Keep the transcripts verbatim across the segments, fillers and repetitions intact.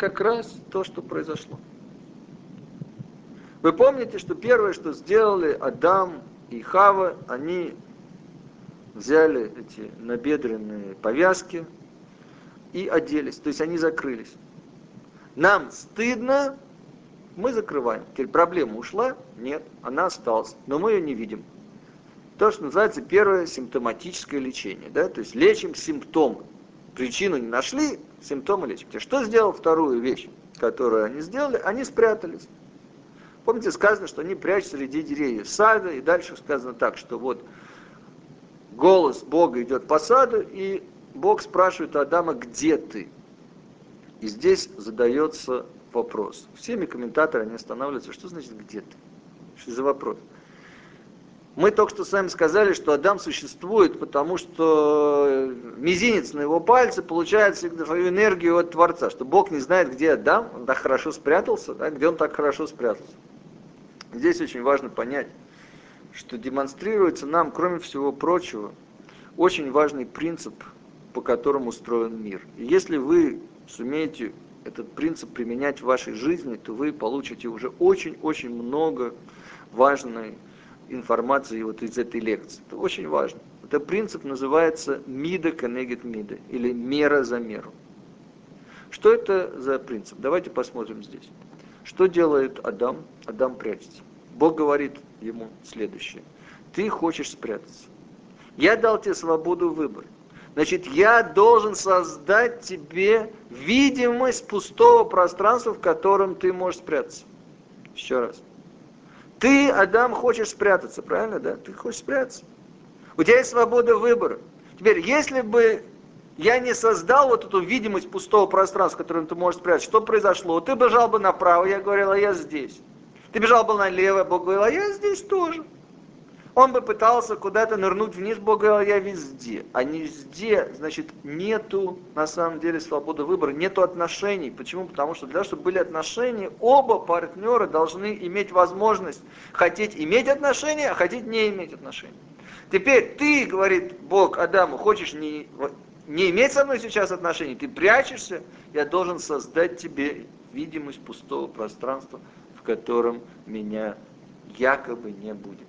как раз то, что произошло. Вы помните, что первое, что сделали Адам и Хава, они взяли эти набедренные повязки и оделись, то есть они закрылись. Нам стыдно, мы закрываем. Теперь проблема ушла? Нет, она осталась, но мы ее не видим. То, что называется первое симптоматическое лечение, да, то есть лечим симптомы. Причину не нашли, симптомы лечим. Теперь, что сделал вторую вещь, которую они сделали? Они спрятались. Помните, сказано, что они прячутся среди деревьев сада, и дальше сказано так, что вот голос Бога идет по саду, и Бог спрашивает у Адама, где ты? И здесь задается вопрос. Всеми комментаторами останавливаются, что значит где ты? Что за вопрос? Мы только что с вами сказали, что Адам существует, потому что мизинец на его пальце получает свою энергию от Творца, что Бог не знает, где Адам, он так хорошо спрятался, да, где он так хорошо спрятался. Здесь очень важно понять, что демонстрируется нам, кроме всего прочего, очень важный принцип, по которому устроен мир. И если вы сумеете этот принцип применять в вашей жизни, то вы получите уже очень-очень много важной информации вот из этой лекции. Это очень важно. Этот принцип называется мида конегит мида, или мера за меру. Что это за принцип? Давайте посмотрим здесь. Что делает Адам? Адам прячется. Бог говорит ему следующее. Ты хочешь спрятаться. Я дал тебе свободу выбора. Значит, я должен создать тебе видимость пустого пространства, в котором ты можешь спрятаться. Еще раз. Ты, Адам, хочешь спрятаться, правильно, да? Ты хочешь спрятаться. У тебя есть свобода выбора. Теперь, если бы я не создал вот эту видимость пустого пространства, в котором ты можешь спрятаться, что произошло? Ты бежал бы направо, я говорил, а я здесь. Ты бежал бы налево, Бог говорил, а я здесь тоже. Он бы пытался куда-то нырнуть вниз, Бог говорил, я везде. А не везде, значит, нету на самом деле свободы выбора, нету отношений. Почему? Потому что для того, чтобы были отношения, оба партнера должны иметь возможность хотеть иметь отношения, а хотеть не иметь отношения. Теперь ты, говорит Бог Адаму, хочешь не, не иметь со мной сейчас отношений, ты прячешься, я должен создать тебе видимость пустого пространства, в котором меня якобы не будет.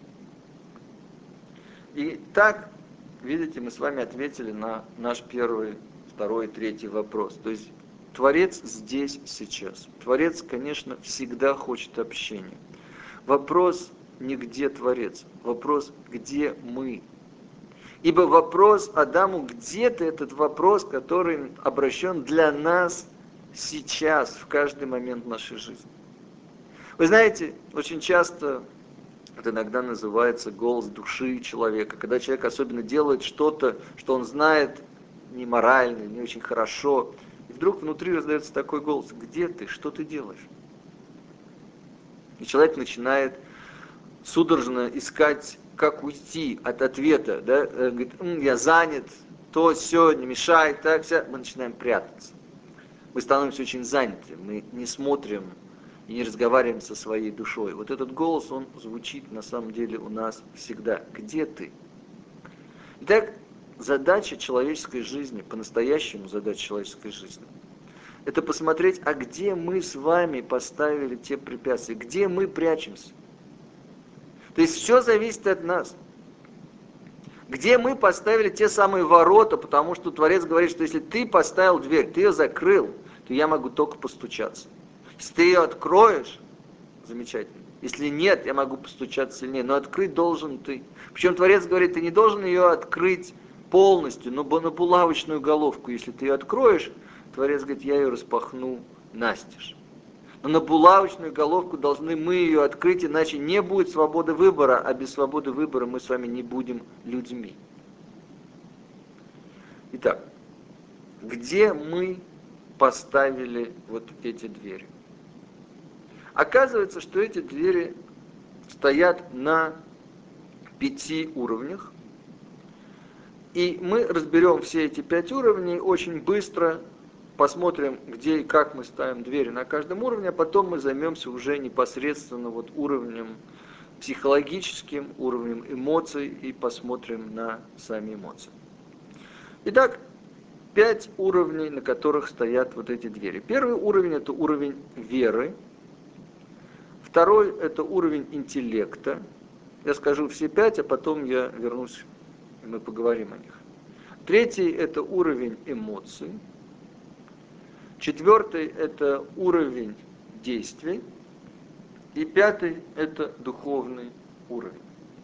И так, видите, мы с вами ответили на наш первый, второй, третий вопрос. То есть Творец здесь, сейчас. Творец, конечно, всегда хочет общения. Вопрос не где Творец, вопрос где мы. Ибо вопрос Адаму, где ты, этот вопрос, который обращен для нас сейчас, в каждый момент нашей жизни. Вы знаете, очень часто это иногда называется голос души человека, когда человек особенно делает что-то, что он знает не морально, не очень хорошо, и вдруг внутри раздается такой голос: где ты, что ты делаешь? И человек начинает судорожно искать, как уйти от ответа, да? Он говорит, М, я занят, то, сё, не мешай, так, вся. Мы начинаем прятаться. Мы становимся очень заняты, мы не смотрим и не разговариваем со своей душой. Вот этот голос, он звучит на самом деле у нас всегда. Где ты? Итак, задача человеческой жизни, по-настоящему задача человеческой жизни, это посмотреть, а где мы с вами поставили те препятствия, где мы прячемся. То есть все зависит от нас. Где мы поставили те самые ворота, потому что Творец говорит, что если ты поставил дверь, ты ее закрыл, то я могу только постучаться. Если ты ее откроешь, замечательно. Если нет, я могу постучаться сильнее, но открыть должен ты. Причем Творец говорит, ты не должен ее открыть полностью, но на булавочную головку. Если ты ее откроешь, Творец говорит, я ее распахну настежь. Но на булавочную головку должны мы ее открыть, иначе не будет свободы выбора, а без свободы выбора мы с вами не будем людьми. Итак, где мы поставили вот эти двери? Оказывается, что эти двери стоят на пяти уровнях. И мы разберем все эти пять уровней очень быстро, посмотрим, где и как мы ставим двери на каждом уровне, а потом мы займемся уже непосредственно вот уровнем психологическим, уровнем эмоций и посмотрим на сами эмоции. Итак, пять уровней, на которых стоят вот эти двери. Первый уровень – это уровень веры. Второй – это уровень интеллекта. Я скажу все пять, а потом я вернусь, и мы поговорим о них. Третий – это уровень эмоций. Четвертый – это уровень действий. И пятый – это духовный уровень.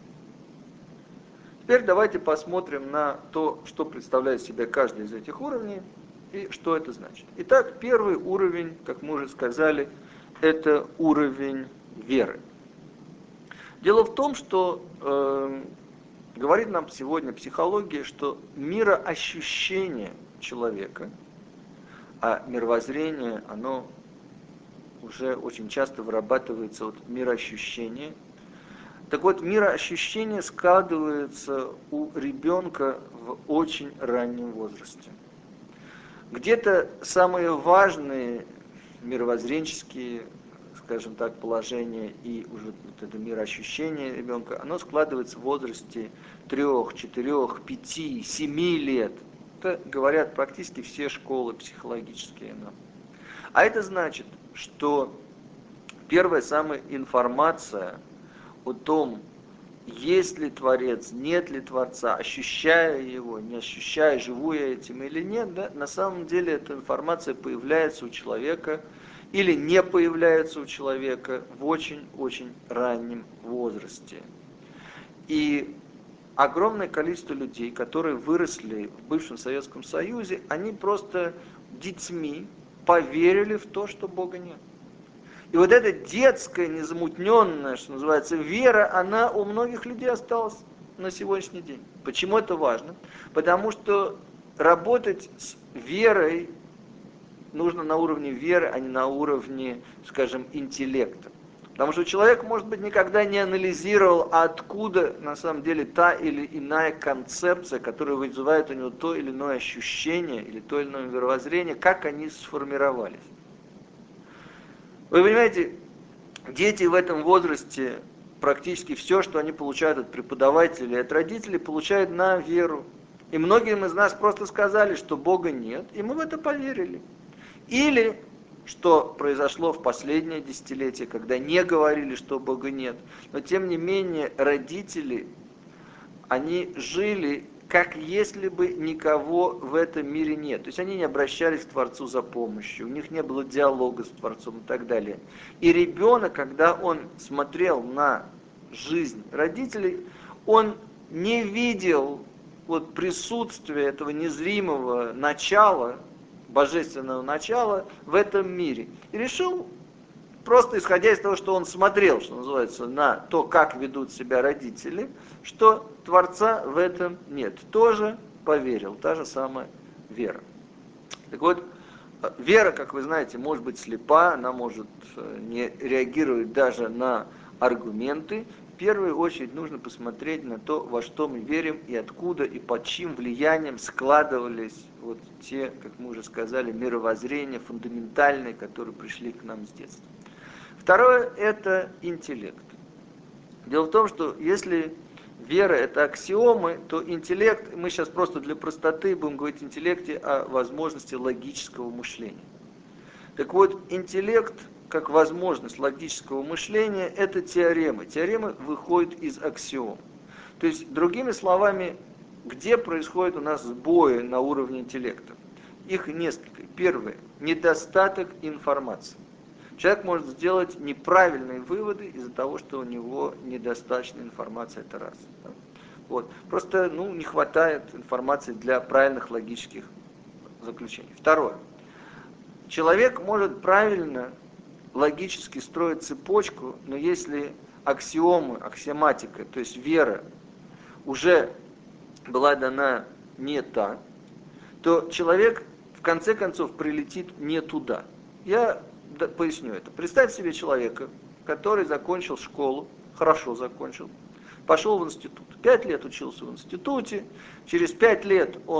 Теперь давайте посмотрим на то, что представляет себя каждый из этих уровней и что это значит. Итак, первый уровень, как мы уже сказали, это уровень веры. Дело в том, что э, говорит нам сегодня психология, что мироощущение человека, а мировоззрение, оно уже очень часто вырабатывается от мироощущения. Так вот, мироощущение складывается у ребенка в очень раннем возрасте. Где-то самые важные мировоззренческие, скажем так, положения и уже вот это мироощущение ребенка, оно складывается в возрасте трех, четырех, пяти, семи лет. Это говорят практически все школы психологические нам. А это значит, что первая самая информация о том, есть ли Творец, нет ли Творца, ощущая его, не ощущая, живу я этим или нет, да, на самом деле эта информация появляется у человека или не появляется у человека в очень-очень раннем возрасте. И огромное количество людей, которые выросли в бывшем Советском Союзе, они просто детьми поверили в то, что Бога нет. И вот эта детская, незамутненная, что называется, вера, она у многих людей осталась на сегодняшний день. Почему это важно? Потому что работать с верой нужно на уровне веры, а не на уровне, скажем, интеллекта. Потому что человек, может быть, никогда не анализировал, откуда на самом деле та или иная концепция, которая вызывает у него то или иное ощущение, или то или иное мировоззрение, как они сформировались. Вы понимаете, дети в этом возрасте практически все, что они получают от преподавателей, от родителей, получают на веру. И многим из нас просто сказали, что Бога нет, и мы в это поверили. Или, что произошло в последнее десятилетие, когда не говорили, что Бога нет, но тем не менее родители, они жили, как если бы никого в этом мире нет. То есть они не обращались к Творцу за помощью, у них не было диалога с Творцом и так далее. И ребенок, когда он смотрел на жизнь родителей, он не видел вот присутствия этого незримого начала, божественного начала в этом мире. И решил, просто исходя из того, что он смотрел, что называется, на то, как ведут себя родители, что Творца в этом нет. Тоже поверил, та же самая вера. Так вот, вера, как вы знаете, может быть слепа, она может не реагировать даже на аргументы. В первую очередь нужно посмотреть на то, во что мы верим и откуда и под чьим влиянием складывались вот те, как мы уже сказали, мировоззрения фундаментальные, которые пришли к нам с детства. Второе – это интеллект. Дело в том, что если вера – это аксиомы, то интеллект, мы сейчас просто для простоты будем говорить о интеллекте, о возможности логического мышления. Так вот, интеллект, как возможность логического мышления, это теоремы. Теоремы выходят из аксиом. То есть, другими словами, где происходит у нас сбои на уровне интеллекта? Их несколько. Первое – недостаток информации. Человек может сделать неправильные выводы из-за того, что у него недостаточно информации, это раз. Вот. Просто ну, не хватает информации для правильных логических заключений. Второе. Человек может правильно логически строить цепочку, но если аксиомы, аксиоматика, то есть вера, уже была дана не та, то человек в конце концов прилетит не туда. Я поясню это. Представь себе человека, который закончил школу, хорошо закончил, пошел в институт. Пять лет учился в институте, через пять лет он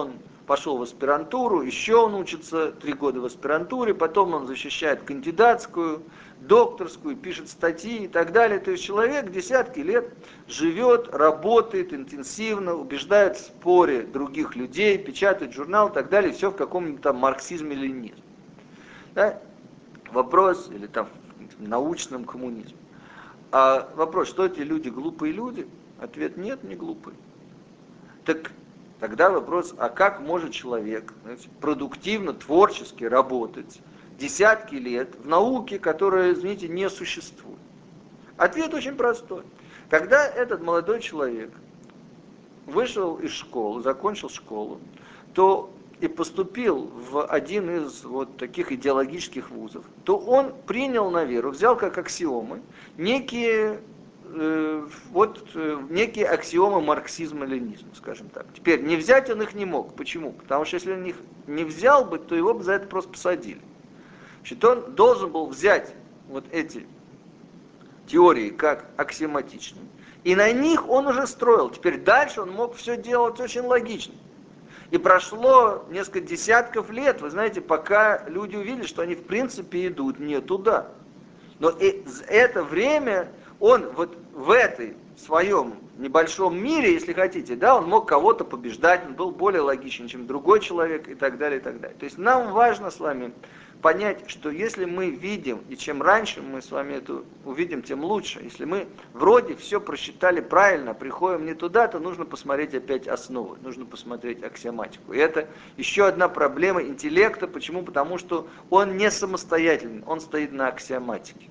пошел в аспирантуру, еще он учится три года в аспирантуре, потом он защищает кандидатскую, докторскую, пишет статьи и так далее. То есть человек десятки лет живет, работает интенсивно, убеждает в споре других людей, печатает журнал и так далее, все в каком-нибудь там марксизме-ленинизме. Да? Вопрос, или там в научном коммунизме. А вопрос, что эти люди глупые люди? Ответ: нет, не глупые. Так тогда вопрос, а как может человек, знаете, продуктивно, творчески работать десятки лет в науке, которая, извините, не существует? Ответ очень простой. Когда этот молодой человек вышел из школы, закончил школу, то и поступил в один из вот таких идеологических вузов, то он принял на веру, взял как аксиомы некие, э, вот, э, некие аксиомы марксизма-ленинизма, скажем так. Теперь, не взять он их не мог. Почему? Потому что если он их не взял бы, то его бы за это просто посадили. Значит, он должен был взять вот эти теории как аксиоматичные, и на них он уже строил. Теперь дальше он мог все делать очень логично. И прошло несколько десятков лет, вы знаете, пока люди увидели, что они в принципе идут не туда. Но и за это время он вот в этой своем небольшом мире, если хотите, да, он мог кого-то побеждать, он был более логичен, чем другой человек и так далее, и так далее. То есть нам важно с вами понять, что если мы видим, и чем раньше мы с вами это увидим, тем лучше. Если мы вроде все просчитали правильно, приходим не туда, то нужно посмотреть опять основы, нужно посмотреть аксиоматику. И это еще одна проблема интеллекта. Почему? Потому что он не самостоятельный, он стоит на аксиоматике.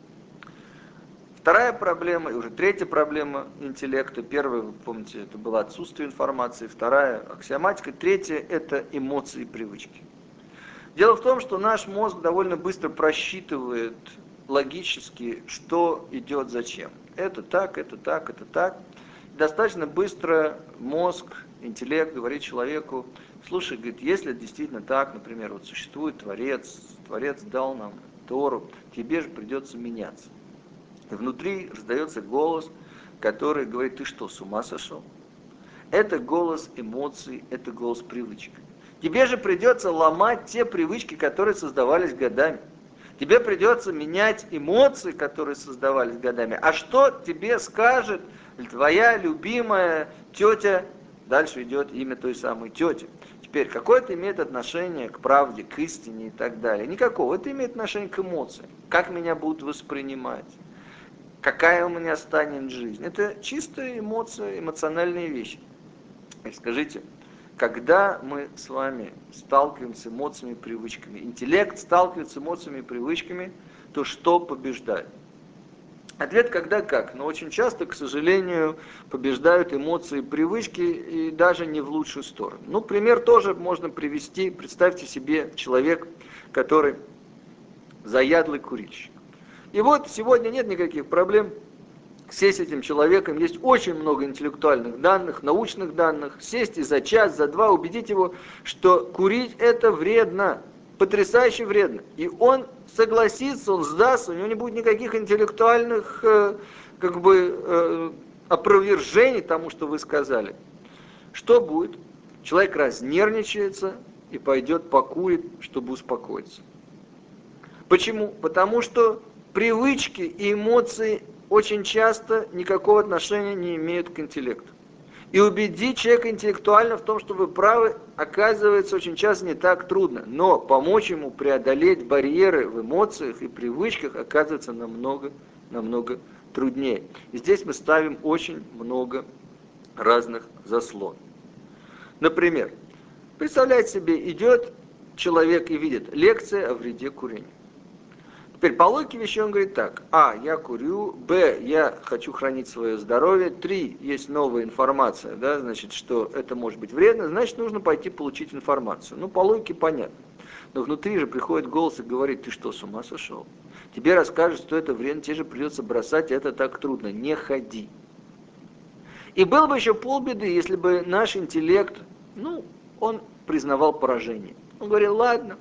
Вторая проблема, и уже третья проблема интеллекта. Первая, вы помните, это было отсутствие информации. Вторая — аксиоматика. Третья — это эмоции и привычки. Дело в том, что наш мозг довольно быстро просчитывает логически, что идет зачем. Это так, это так, это так. Достаточно быстро мозг, интеллект говорит человеку: слушай, говорит, если это действительно так, например, вот существует Творец, Творец дал нам Тору, тебе же придется меняться. И внутри раздается голос, который говорит: ты что, с ума сошел? Это голос эмоций, это голос привычек. Тебе же придется ломать те привычки, которые создавались годами. Тебе придется менять эмоции, которые создавались годами. А что тебе скажет твоя любимая тетя? Дальше идет имя той самой тети. Теперь, какое это имеет отношение к правде, к истине и так далее? Никакого. Это имеет отношение к эмоциям. Как меня будут воспринимать? Какая у меня станет жизнь? Это чистые эмоции, эмоциональные вещи. И скажите, когда мы с вами сталкиваемся с эмоциями и привычками, интеллект сталкивается с эмоциями и привычками, то что побеждает? Ответ: когда как. Но очень часто, к сожалению, побеждают эмоции и привычки, и даже не в лучшую сторону. Ну, пример тоже можно привести. Представьте себе человек, который заядлый курильщик. И вот сегодня нет никаких проблем сесть с этим человеком, есть очень много интеллектуальных данных, научных данных, сесть и за час, за два убедить его, что курить это вредно, потрясающе вредно. И он согласится, он сдастся, у него не будет никаких интеллектуальных э, как бы э, опровержений тому, что вы сказали. Что будет? Человек разнервничается и пойдет покурит, чтобы успокоиться. Почему? Потому что привычки и эмоции очень часто никакого отношения не имеют к интеллекту. И убедить человека интеллектуально в том, что вы правы, оказывается очень часто не так трудно. Но помочь ему преодолеть барьеры в эмоциях и привычках оказывается намного, намного труднее. И здесь мы ставим очень много разных заслон. Например, представляете себе, идет человек и видит лекция о вреде курения. Теперь по логике вещей он говорит так: а, я курю, б, я хочу хранить свое здоровье, три, есть новая информация, да, значит, что это может быть вредно, значит, нужно пойти получить информацию. Ну, по логике понятно. Но внутри же приходит голос и говорит: ты что, с ума сошел? Тебе расскажут, что это вредно, тебе же придется бросать, это так трудно, не ходи. И было бы еще полбеды, если бы наш интеллект, ну, он признавал поражение. Он говорил: ладно,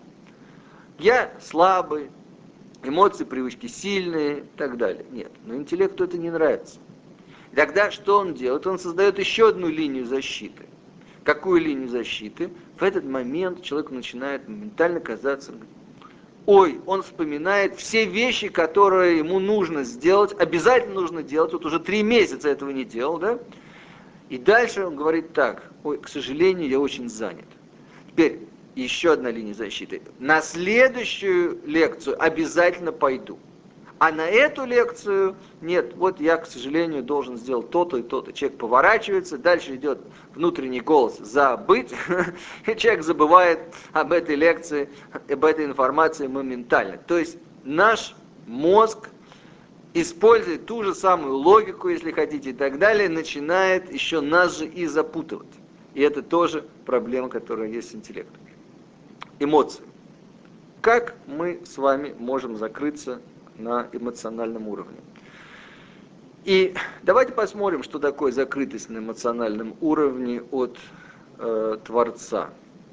я слабый, эмоции, привычки сильные и так далее. Нет, но интеллекту это не нравится. И тогда что он делает? Он создает еще одну линию защиты. Какую линию защиты? в этот момент человеку начинает моментально казаться, ой, он вспоминает все вещи, которые ему нужно сделать, обязательно нужно делать, вот уже три месяца этого не делал, да? И дальше он говорит так, ой, к сожалению, я очень занят. Теперь еще одна линия защиты. На следующую лекцию обязательно пойду. А на эту лекцию нет, вот я, к сожалению, должен сделать то-то и то-то. Человек поворачивается, дальше идет внутренний голос «забыть», и человек забывает об этой лекции, об этой информации моментально. То есть наш мозг, используя ту же самую логику, если хотите, и так далее, начинает еще нас же и запутывать. И это тоже проблема, которая есть с интеллектом. Эмоции. Как мы с вами можем закрыться на эмоциональном уровне? И давайте посмотрим, что такое закрытость на эмоциональном уровне от э, Творца.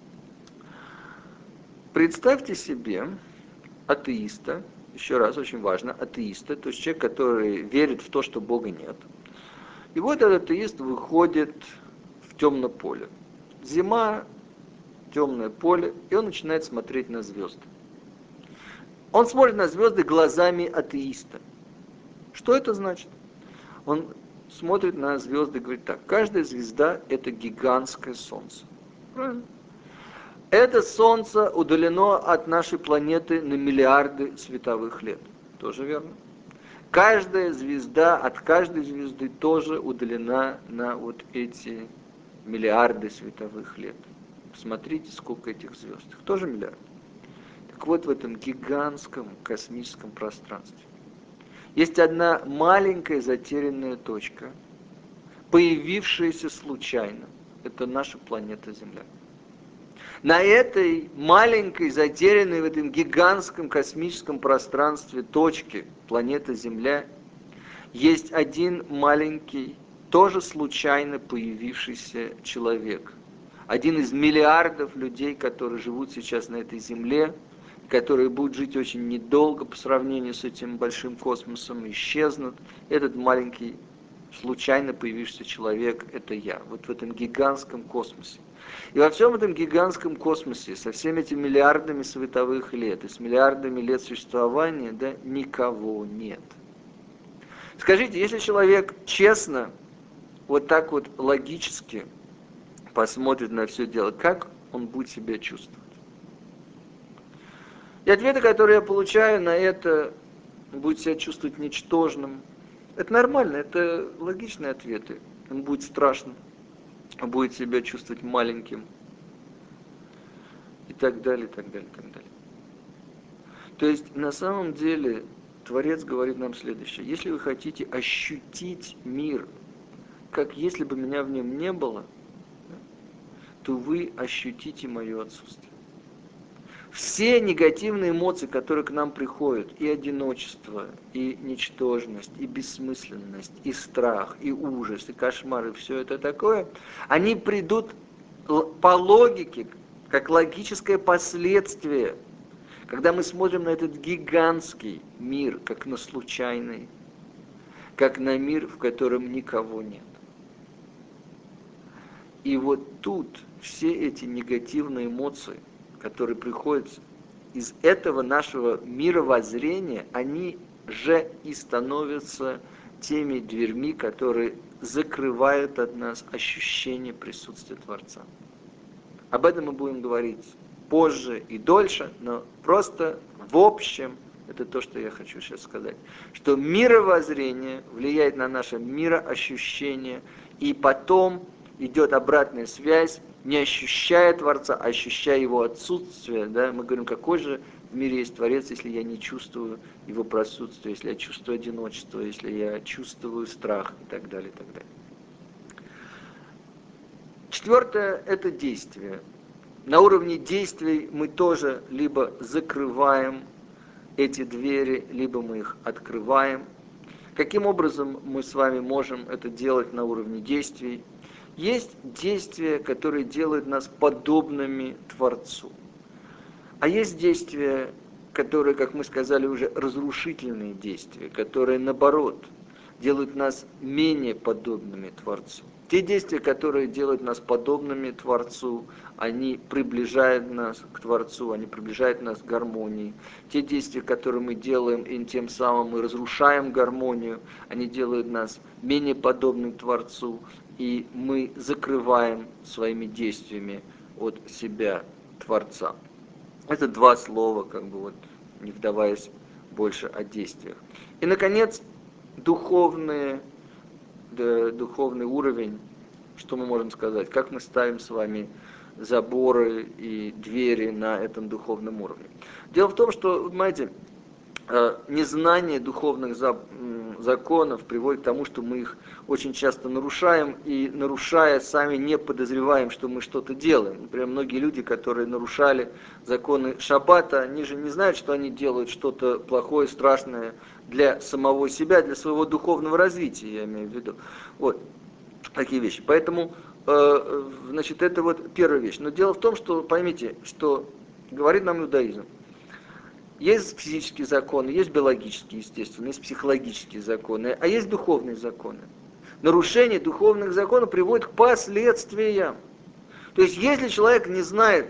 Представьте себе атеиста, еще раз, очень важно, атеиста, то есть человек, который верит в то, что Бога нет. И вот этот атеист выходит в темное поле. Зима, темное поле, и он начинает смотреть на звезды. Он смотрит на звезды глазами атеиста. Что это значит? Он смотрит на звезды и говорит так, каждая звезда – это гигантское солнце. Правильно? Это солнце удалено от нашей планеты на миллиарды световых лет. Тоже верно? Каждая звезда от каждой звезды тоже удалена на вот эти миллиарды световых лет. Посмотрите, сколько этих звезд. Их тоже миллиарды. Так вот, в этом гигантском космическом пространстве есть одна маленькая затерянная точка, появившаяся случайно. Это наша планета Земля. На этой маленькой, затерянной в этом гигантском космическом пространстве точке планеты Земля есть один маленький, тоже случайно появившийся человек. Один из миллиардов людей, которые живут сейчас на этой Земле, которые будут жить очень недолго по сравнению с этим большим космосом, исчезнут. Этот маленький, случайно появившийся человек – это я, вот в этом гигантском космосе. И во всем этом гигантском космосе, со всеми этими миллиардами световых лет и с миллиардами лет существования, да, никого нет. Скажите, если человек честно, вот так вот логически посмотрит на все дело, как он будет себя чувствовать? И ответы, которые я получаю на это, будет себя чувствовать ничтожным. Это нормально, это логичные ответы. Он будет страшным, он будет себя чувствовать маленьким. И так далее, и так далее, и так далее. То есть, на самом деле, Творец говорит нам следующее. Если вы хотите ощутить мир, как если бы меня в нем не было, то вы ощутите мое отсутствие. Все негативные эмоции, которые к нам приходят, и одиночество, и ничтожность, и бессмысленность, и страх, и ужас, и кошмар, и все это такое, они придут по логике, как логическое последствие, когда мы смотрим на этот гигантский мир, как на случайный, как на мир, в котором никого нет. И вот тут все эти негативные эмоции, которые приходят из этого нашего мировоззрения, они же и становятся теми дверьми, которые закрывают от нас ощущение присутствия Творца. Об этом мы будем говорить позже и дольше, но просто в общем это то, что я хочу сейчас сказать. Что мировоззрение влияет на наше мироощущение, и потом идет обратная связь, не ощущая Творца, а ощущая его отсутствие. Да? Мы говорим, какой же в мире есть Творец, если я не чувствую его присутствие, если я чувствую одиночество, если я чувствую страх и так далее, и так далее. Четвертое – это действие. На уровне действий мы тоже либо закрываем эти двери, либо мы их открываем. Каким образом мы с вами можем это делать на уровне действий? Есть действия, которые делают нас подобными Творцу. А есть действия, которые, как мы сказали уже, разрушительные действия, которые, наоборот, делают нас менее подобными Творцу. Те действия, которые делают нас подобными Творцу, они приближают нас к Творцу, они приближают нас к гармонии. Те действия, которые мы делаем, и тем самым мы разрушаем гармонию, они делают нас менее подобным Творцу, и мы закрываем своими действиями от себя Творца. Это два слова, как бы вот, не вдаваясь больше о действиях. И, наконец, духовные духовный уровень, что мы можем сказать, как мы ставим с вами заборы и двери на этом духовном уровне. Дело в том, что, понимаете, незнание духовных законов приводит к тому, что мы их очень часто нарушаем, и нарушая, сами не подозреваем, что мы что-то делаем. Например, многие люди, которые нарушали законы шаббата, они же не знают, что они делают что-то плохое, страшное для самого себя, для своего духовного развития, я имею в виду. Вот такие вещи. Поэтому, значит, это вот первая вещь. Но дело в том, что, поймите, что говорит нам иудаизм. Есть физические законы, есть биологические, естественно, есть психологические законы, а есть духовные законы. Нарушение духовных законов приводит к последствиям. То есть, если человек не знает,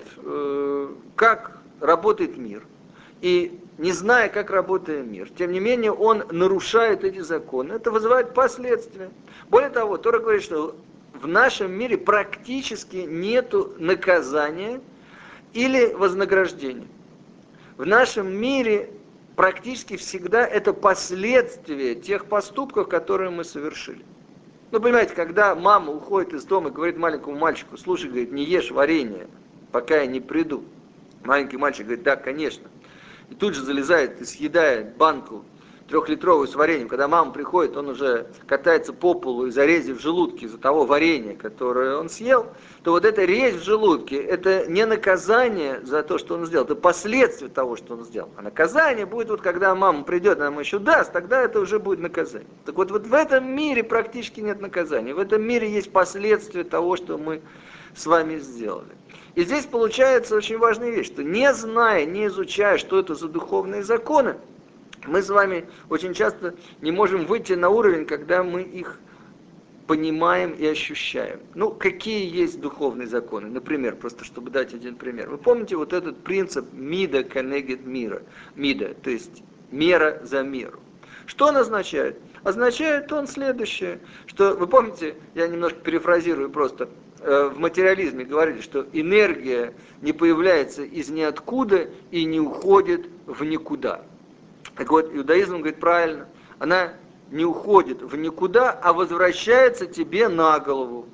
как работает мир, и не зная, как работает мир, тем не менее, он нарушает эти законы, это вызывает последствия. Более того, Тора говорит, что в нашем мире практически нету наказания или вознаграждения. В нашем мире практически всегда это последствия тех поступков, которые мы совершили. Ну, понимаете, когда мама уходит из дома и говорит маленькому мальчику: слушай, говорит, не ешь варенье, пока я не приду. Маленький мальчик говорит: да, конечно. И тут же залезает и съедает банку трехлитровую с вареньем. Когда мама приходит, он уже катается по полу из-за рези в желудке, из-за того варенья, которое он съел, то вот эта резь в желудке, это не наказание за то, что он сделал, это последствия того, что он сделал. А наказание будет, вот когда мама придет, она ему еще даст, тогда это уже будет наказание. Так вот, вот в этом мире практически нет наказания. В этом мире есть последствия того, что мы с вами сделали. И здесь получается очень важная вещь, что не зная, не изучая, что это за духовные законы, мы с вами очень часто не можем выйти на уровень, когда мы их понимаем и ощущаем. Ну, какие есть духовные законы? Например, просто чтобы дать один пример. Вы помните вот этот принцип мида коннегит мира? Мида, то есть мера за меру. Что он означает? Означает он следующее, что, вы помните, я немножко перефразирую просто, в материализме говорили, что энергия не появляется из ниоткуда и не уходит в никуда. Так вот, иудаизм говорит правильно, она не уходит в никуда, а возвращается тебе на голову.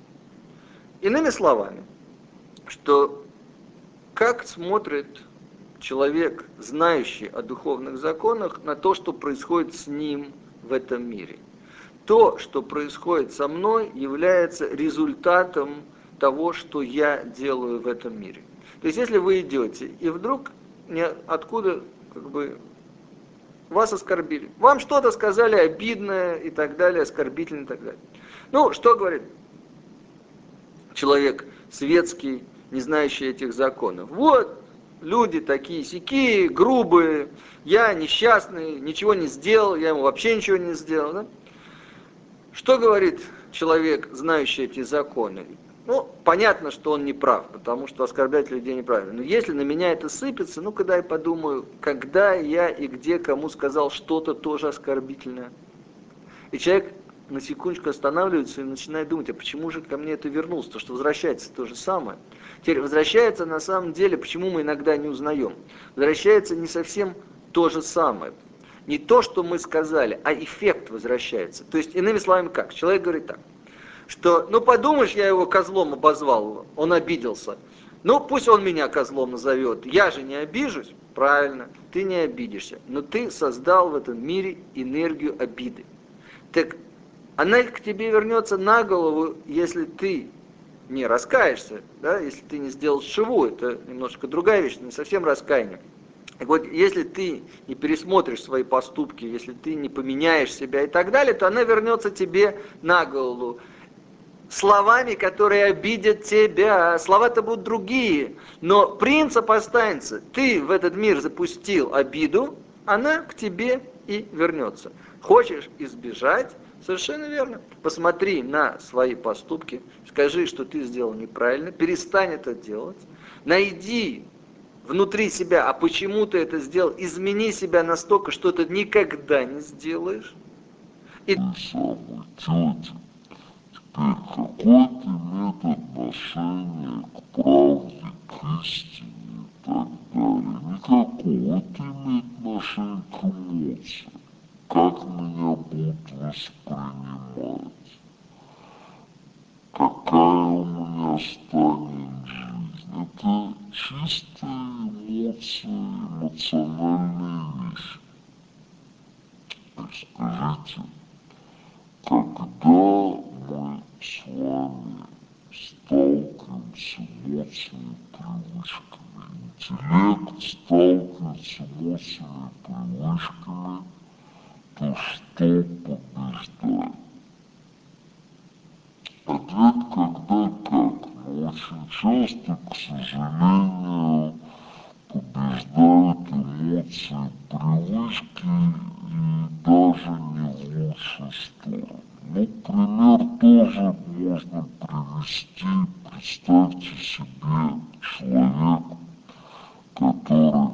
Иными словами, что как смотрит человек, знающий о духовных законах, на то, что происходит с ним в этом мире. То, что происходит со мной, является результатом того, что я делаю в этом мире. То есть, если вы идете, и вдруг откуда как бы вас оскорбили, вам что-то сказали обидное и так далее, оскорбительное и так далее. Ну, что говорит человек светский, не знающий этих законов? Вот, люди такие сякие, грубые, я несчастный, ничего не сделал, я ему вообще ничего не сделал. Да? Что говорит человек, знающий эти законы? Ну, понятно, что он не прав, потому что оскорблять людей неправильно. Но если на меня это сыпется, ну, когда я подумаю, когда я и где кому сказал что-то тоже оскорбительное. И человек на секундочку останавливается и начинает думать, а почему же ко мне это вернулось? То, что возвращается то же самое. Теперь возвращается на самом деле, почему мы иногда не узнаем. Возвращается не совсем то же самое. Не то, что мы сказали, а эффект возвращается. То есть, иными словами, как? Человек говорит так, что, ну подумаешь, я его козлом обозвал, он обиделся. Ну, пусть он меня козлом назовет, я же не обижусь. Правильно, ты не обидишься, но ты создал в этом мире энергию обиды. Так она к тебе вернется на голову, если ты не раскаешься, да, если ты не сделал шиву, это немножко другая вещь, не совсем раскаяние. Так вот, если ты не пересмотришь свои поступки, если ты не поменяешь себя и так далее, то она вернется тебе на голову словами, которые обидят тебя. Слова-то будут другие, но принцип останется. Ты в этот мир запустил обиду, она к тебе и вернется. Хочешь избежать, Совершенно верно. Посмотри на свои поступки, скажи, что ты сделал неправильно, перестань это делать, найди внутри себя, а почему ты это сделал, измени себя настолько, что ты никогда не сделаешь. И самой тете. Теперь какое это имеет отношение к правде, к истине и так далее? Никакого. Это имеет отношение к эмоциям. Как меня будут воспринимать? Какая у меня станет жизнь? Это чистые эмоции, эмоциональные вещи. Скажите, когда мы с вами сталкиваемся эмоциями, привычками, интеллект сталкивается эмоциями, привычками, то что побеждает? Ответ когда как, но очень часто, к сожалению, побеждают эмоции, привычки и даже не в лучшую сторону. Ну, пример тоже можно привести. Представьте себе человека, который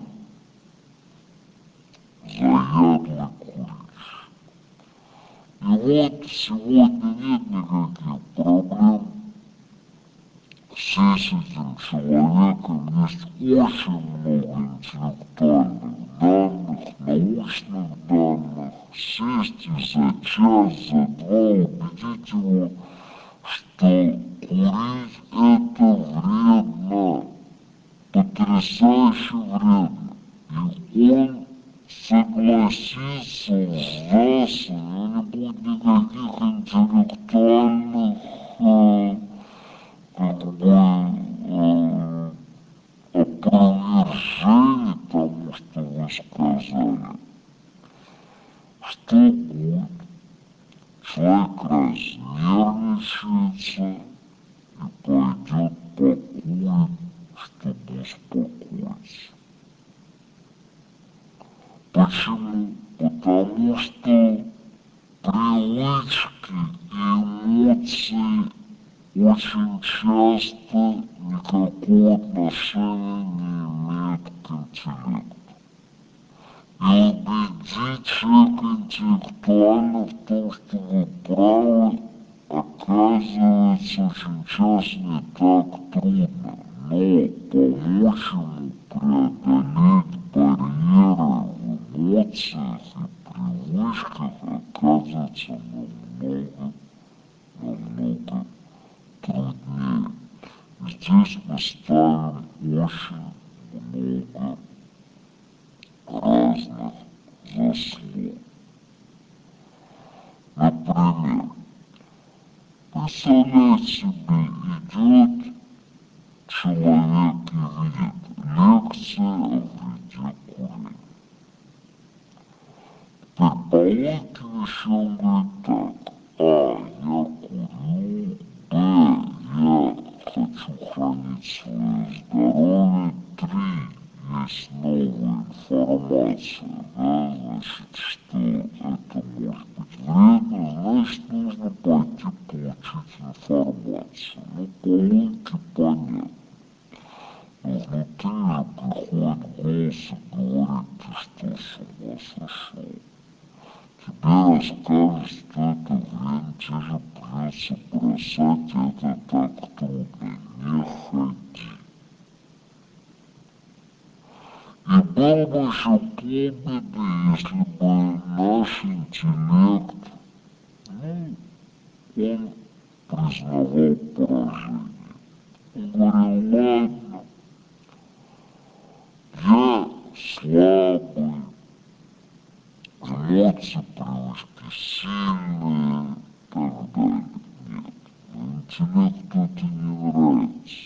заядлый курильщик. И вот сегодня нет никаких проблем. Все с этим человеком есть очень много интеллектуальных данных, научных данных. Сесть и за час, за два убедить его, что курить это вредно, потрясающе вредно. И он согласится, сдастся, и не будет никаких интеллектуальных э, как бы э, опровержений тому, что вы сказали. Что будет? Человек разнервничается и пойдет покурит, чтобы успокоиться. Почему? Потому что привычки и эмоции очень часто никакого отношения не имеют к интеллекту. И убедить человека интеллектуально в том, что вы правы, оказывается очень часто не так трудно. Но помочь ему преодолеть барьеры в эмоциях и привычках оказывается намного, намного труднее. Здесь мы ставим очень много разных заслуг. Например, представляете себе, идет человек и видит лекция о вреде курения. Теперь по логике вещей он говорит так: а, я курю, б, я хочу хранить свое здоровье, три, есть новая информация, да, значит, что это может быть вредно, значит, нужно пойти получить информацию. Ну, по логике понятно. Но внутри же приходит голос и говорит: ты что, с ума сошел? Тебе расскажут, что это вредно, тебе же придется бросать, это так трудно, не ходи. И было бы еще полбеды, если бы наш интеллект, ну, он признавал поражение. Он говорил: ладно, я слабый, эмоции, привычки сильные и так далее. Нет, интеллекту это не нравится.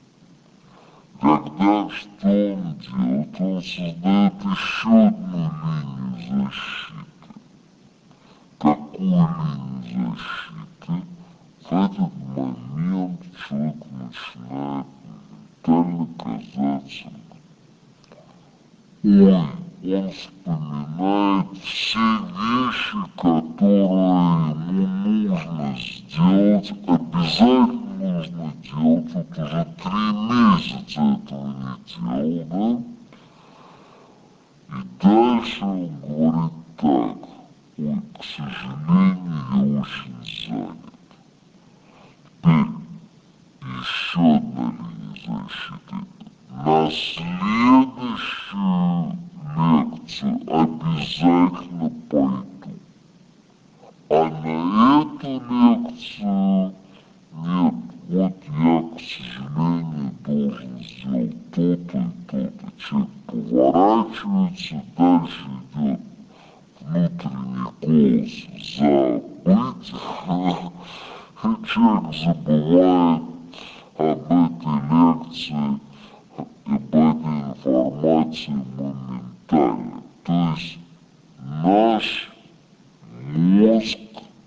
Тогда что он делает? Он создает еще одну линию защиты. Какую линию защиты? В этот момент человек начинает ментально казаться: ой, он вспоминает все вещи, которые ему нужно сделать, обязательно нужно делать, вот уже три месяца этого не делал, да? И дальше он говорит так: ой, к сожалению, я очень занят. Теперь еще одна линия защиты. На следующую лекцию обязательно пойду. А на эту лекцию нет, вот я, к сожалению, должен сделать то-то и то-то. Человек поворачивается, дальше идет внутренний голос забыть. Человек забывает об этой лекции, об этой информации моментально. То есть наш мозг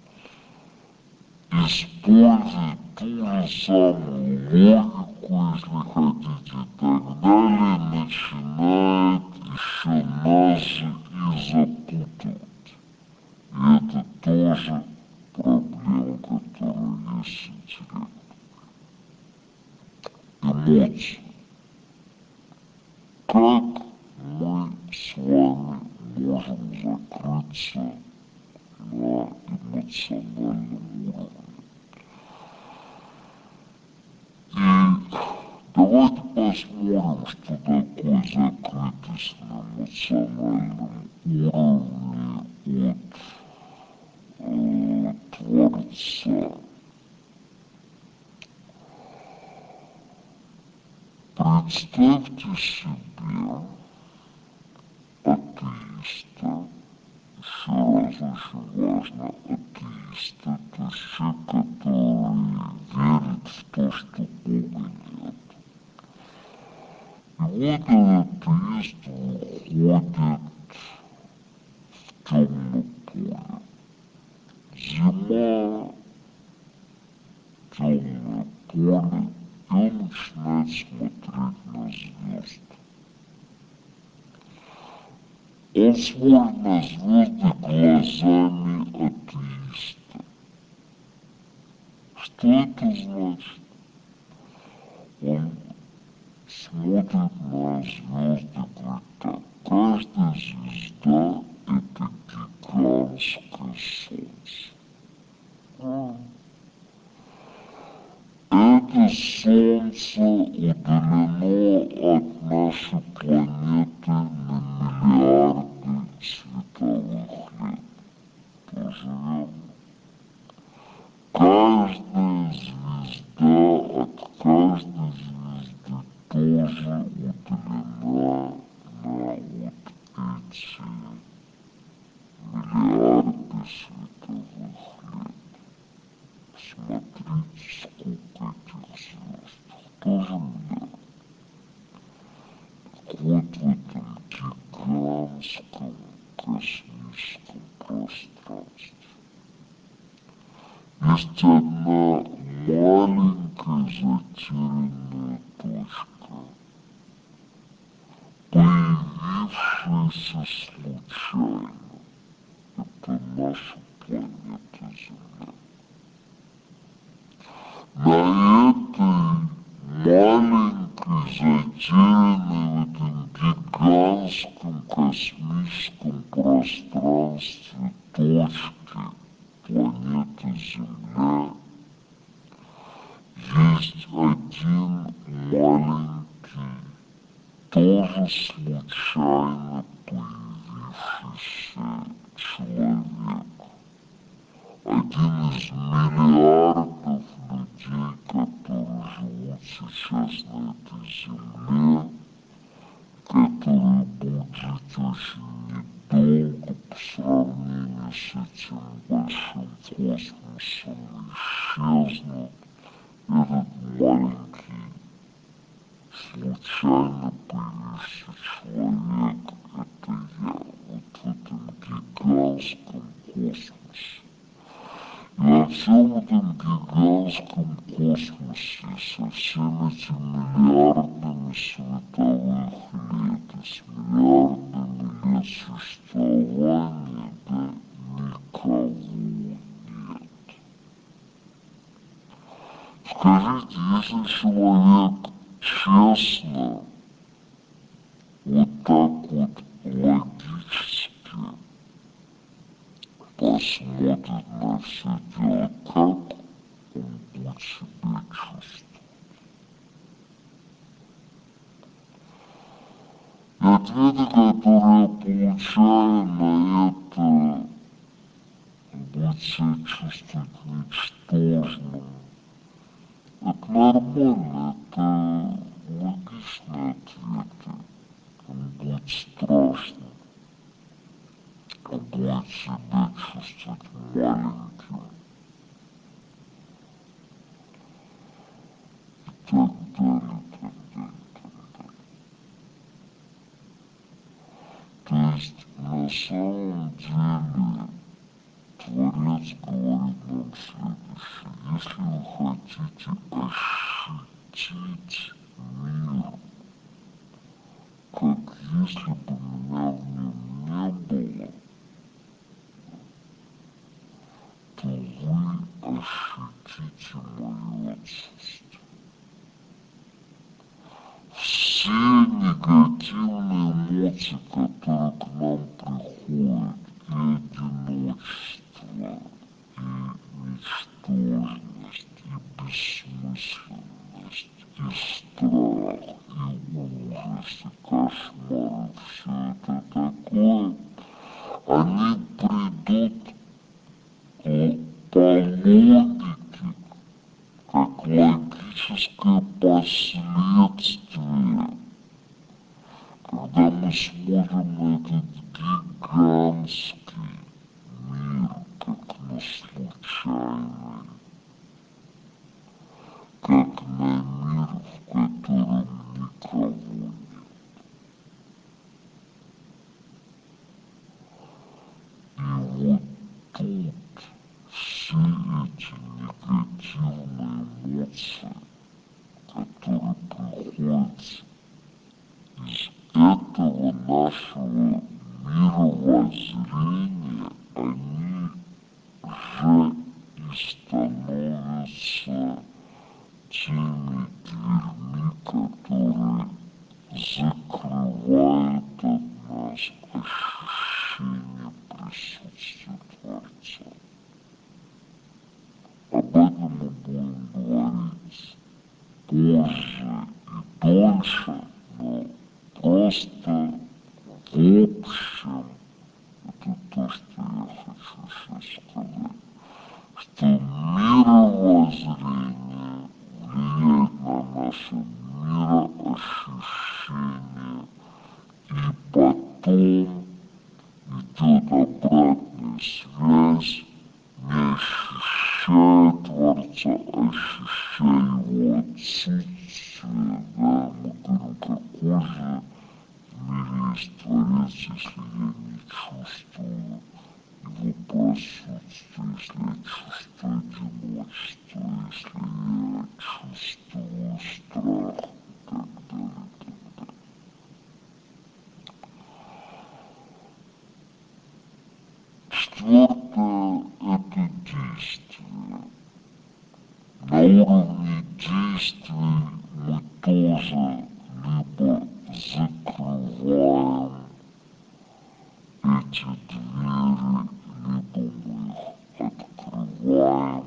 использует ту же самую логику, если хотите, и так далее, начинает еще нас же и запутывать. И это тоже проблема, которая есть с интеллектом. Эмоции. Как мы с вами можем закрыться на эмоциональном уровне? И давайте посмотрим, что такое закрытость на эмоциональном уровне от э, Творца. Представьте себе атеиста, еще раз очень важно, атеиста, то есть человек, который верит в то, что Бога нет. И вот этот атеист выходит в темное поле. Зима, темное поле, и он начинает смотреть на звезды. Он смотрит на звезды глазами атеиста. Что это значит? Он смотрит на звезды, говорит так: каждая звезда — это гигантское солнце. Это солнце удалено от нашей планеты на миллиарды световых лет. Тоже верно. Каждая звезда от каждой звезды тоже удалена на вот эти миллиарды световых лет. Смотрите, сколько этих звезд. Тоже миллиард. Так вот в этом гигантском космическом пространстве есть одна маленькая затерянная точка, появившаяся случайно. Это наша планета Земля. На этой маленькой, затерянной в этом гигантском космическом пространстве точке планеты Земля есть один маленький, тоже случайно появившийся человек. Один из миллиардов людей, которые живут сейчас на этой Земле, которые будут жить очень недолго по сравнению с этим большим космосом, исчезнут. Этот маленький, случайно появившийся человек — это я, вот в этом гигантском космосе. И во всем этом гигантском космосе со всеми этими миллиардами световых лет и с миллиардами нет существования, да никого нет. Скажите, если человек честно, вот так вот логически посмотрит на все дело, как он будет себя чувствовать? И ответы, которые я получаю на это, будет себя чувствовать ничтожным. Это нормально, это логичные ответы. Он будет страшно. Он будет себя чувствовать маленьким. И так далее, так далее, так далее. То есть, на самом деле, Творец говорит нам следующее. Если вы хотите ощутить мир, как если бы меня в нем не было, то вы ощутите мое отсутствие. Все негативные эмоции, которые к нам приходят, и одиночество, и ничтожность, и бессмысленность, и страх, и ужас, и кошмар, и все это такое, они придут по логике, как логическое последствие, когда мы смотрим на этот гигантский мир, как на случайный, как на мир, в котором никого нет. И вот тут все эти негативные эмоции, которые приходят из этого нашего мировоззрения, они же и становятся теми дверьми, которые закрывают от нас ощущение присутствия Творца. Об этом мы будем говорить позже и дольше, но просто в общем, это то, что я хочу сейчас сказать, что мировоззрение влияет на наше мироощущение, и потом идет обратная связь, не ощущая Творца, ощущая его отсутствие, да, мы говорим, какой же в мире есть Творец, если я не чувствую его присутствие, если я чувствую одиночество, если я чувствую страх и так далее, так далее. Четвертое – это действие. На уровне действий мы тоже либо закрываем эти двери, либо мы их открываем.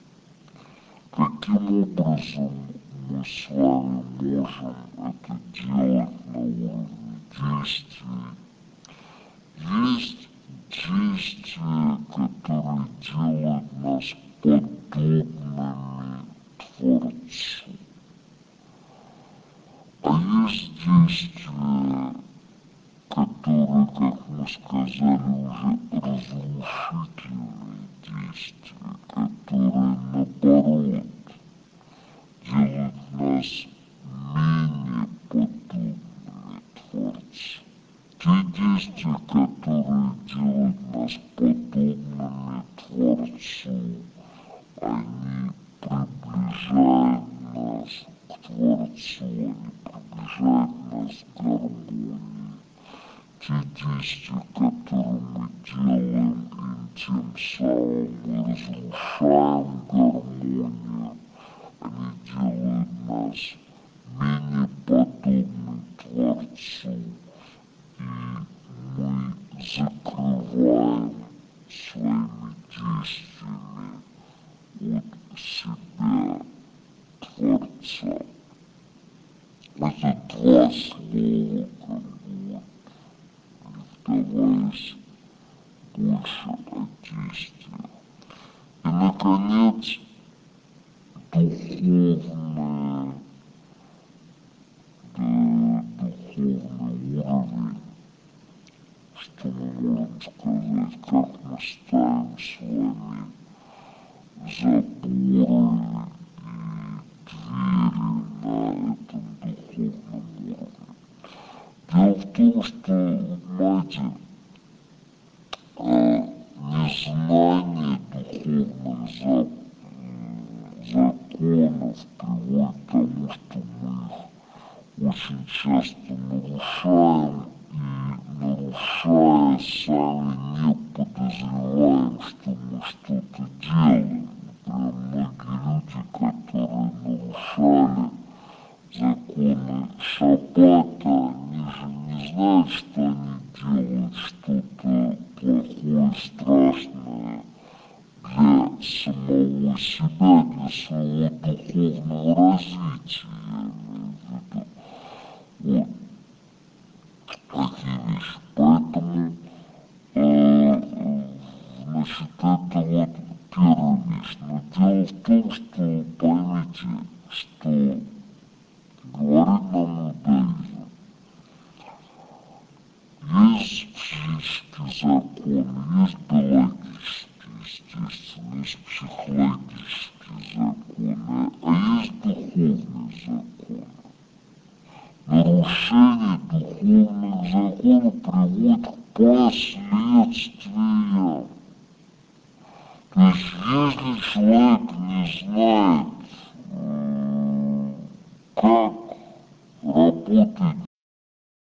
Каким образом мы с вами можем это делать на уровне действий? Есть действия, которые делают нас подобными Творцу. А есть действия, которые, как мы сказали, уже разрушительные действия, которые, наоборот, делают нас менее подобными Творцу. Те действия, которые делают нас подобными Творцу, они приближают нас к Творцу, они приближают нас к гармонии. Те действия, самым мы разрушаем гармонию. Они делают нас менее подобным Творцу, и мы закрываем своими действиями от себя Творца. Это два слова, как бы, вдаваясь больше о действиях. И, наконец, духовное, да, духовный уровень, что мы можем сказать, как мы ставим с вами заборы и двери на этом духовном уровне. Дело в том, что, знаете, незнание духовных законов приводит к тому, что мы их очень часто нарушаем, и, нарушая, сами не подозреваем, что мы что-то делаем. Например, многие люди, которые нарушали законы шаббата, они же не знают, что они делают что-то плохое, страшное для самого себя, для своего духовного развития, я имею в виду. Вот такие вещи. Поэтому, э, значит, это вот первая вещь. Но дело в том, что, поймите, что говорит нам иудаизм, есть физический закон, есть биологический, естественно, есть психологические законы, а есть духовные законы. Нарушение духовных законов приводит к последствиям. То есть, если человек не знает, как работает